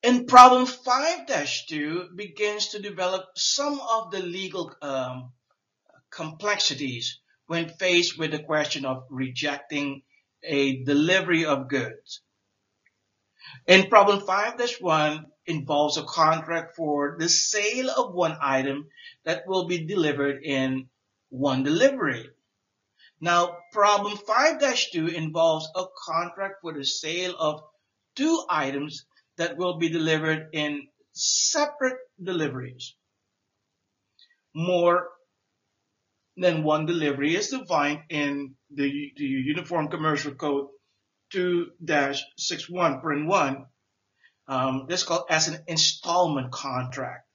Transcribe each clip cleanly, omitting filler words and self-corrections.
And problem 5-2 begins to develop some of the legal complexities when faced with the question of rejecting a delivery of goods. And problem 5-1 involves a contract for the sale of one item that will be delivered in one delivery. Now, problem 5-2 involves a contract for the sale of two items that will be delivered in separate deliveries. More than one delivery is defined in the Uniform Commercial Code 2-61.1. This is called as an installment contract.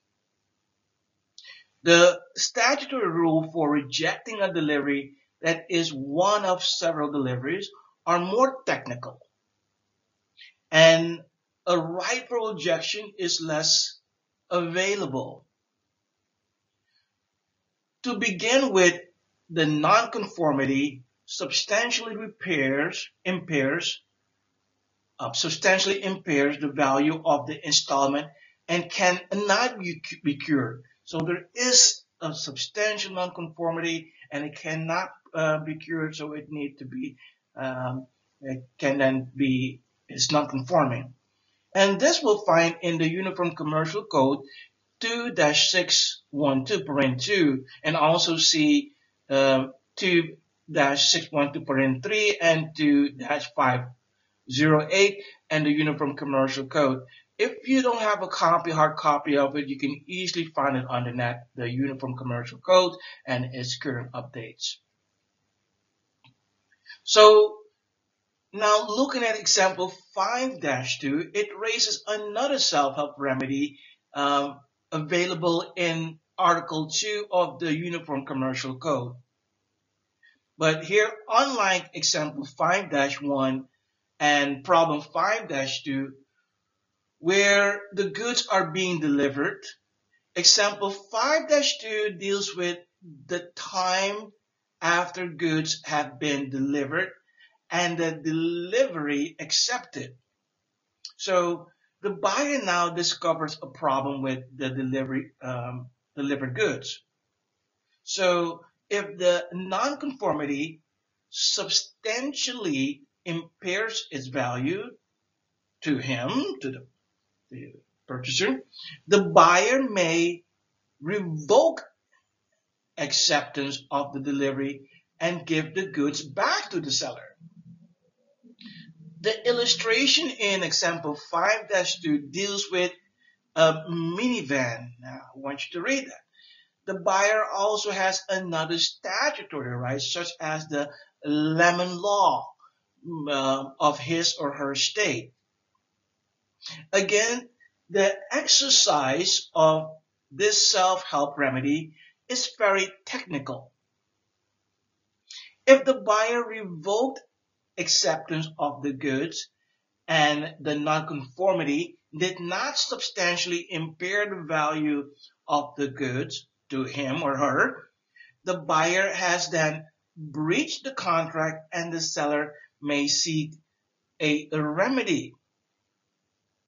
The statutory rule for rejecting a delivery that is one of several deliveries are more technical, and a right for rejection is less available. To begin with, the nonconformity substantially impairs the value of the installment and cannot be cured. So there is a substantial nonconformity and it cannot be cured, so it need to be it's non-conforming. And this we'll find in the Uniform Commercial Code 2-612.2 and also see 2-612.3 and 2-508 and the Uniform Commercial Code. If you don't have a hard copy of it, you can easily find it on the net, the Uniform Commercial Code and its current updates. So now looking at example 5-2, it raises another self-help remedy available in Article 2 of the Uniform Commercial Code. But here, unlike example 5-1 and problem 5-2, where the goods are being delivered, example 5-2 deals with the time after goods have been delivered and the delivery accepted. So the buyer now discovers a problem with the delivered goods. So if the nonconformity substantially impairs its value to him, to the purchaser, the buyer may revoke acceptance of the delivery and give the goods back to the seller. The illustration in example 5-2 deals with a minivan. Now, I want you to read that. The buyer also has another statutory right, such as the Lemon Law of his or her state. Again, the exercise of this self-help remedy is very technical. If the buyer revoked acceptance of the goods and the nonconformity did not substantially impair the value of the goods to him or her, the buyer has then breached the contract and the seller may seek a remedy.